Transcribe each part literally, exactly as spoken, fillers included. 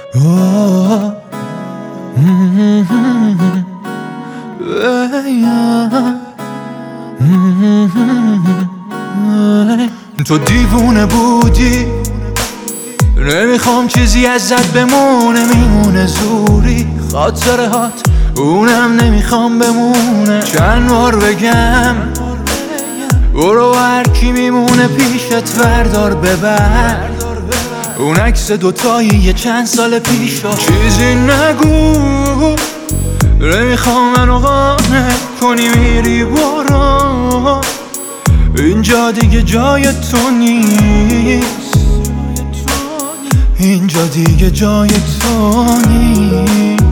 Oh, mm-hmm. تو دیوونه بودی، نمیخوام چیزی ازت بمونه، میمونه زوری خاطره هات، اونم نمیخوام بمونه. چند بار بگم برو هر کی میمونه پیشت وردار ببر، اون عکس دوتایی یه چند سال پیشا. چیزی نگو، نمیخوام منو قانع کنی، میری برو، اینجا دیگه جای تو نیست، اینجا دیگه جای تو نیست.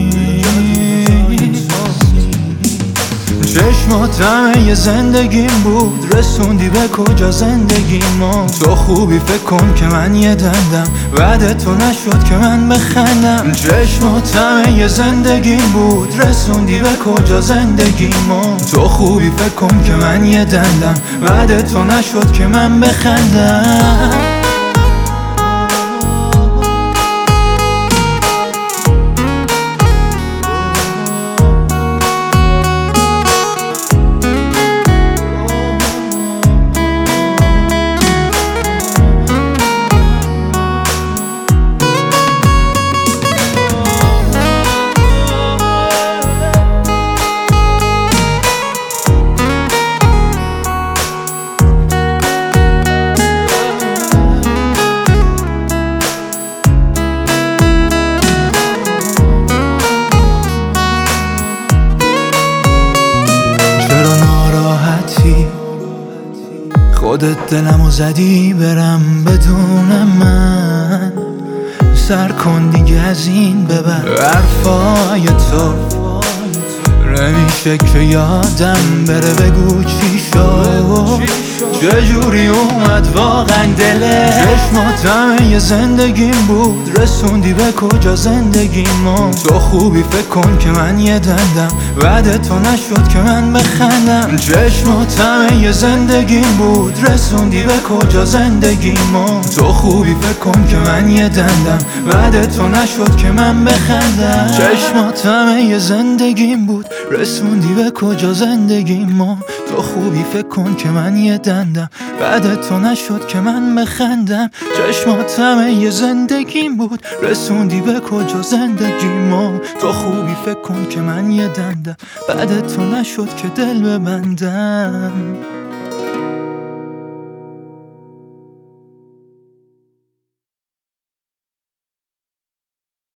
چشمات همه زندگیم بود، رسوندی به کجا زندگی ما. تو خوبی فکر کن که من یه دندم، بعد تو نشد که من بخندم. چشمات همه زندگیم بود، رسوندی به کجا زندگی ما. تو خوبی فکر کن که من یه دندم، بعد تو نشد که من بخندم. خودت دلمو زدی برم بدون من، سر کن دیگه از این ببر. حرفای تو نمیشه که یادم بره، بگو چی شد، چجوری اومد واقعا دلت. چشمات همه زندگیم بود، رسوندی به کجا زندگی ما. تو خوبی فکر کن که من یه دندم، بعد تو نشد که من بخندم. چشمات همه زندگیم بود، رسوندی به کجا زندگی ما. تو خوبی فکر کن که من یه دندم، بعد تو نشد که من بخندم. چشمات همه زندگیم بود، رسوندی به کجا زندگی ما. تو خوبی فکر کن که من یه دندم، بعد تو نشد که من بخندم. چشمات همه زندگیم بود، رسوندی به کجا زندگی ما. تو خوبی فکر کن که من یه دندم، بعد تو نشد که دل ببندم.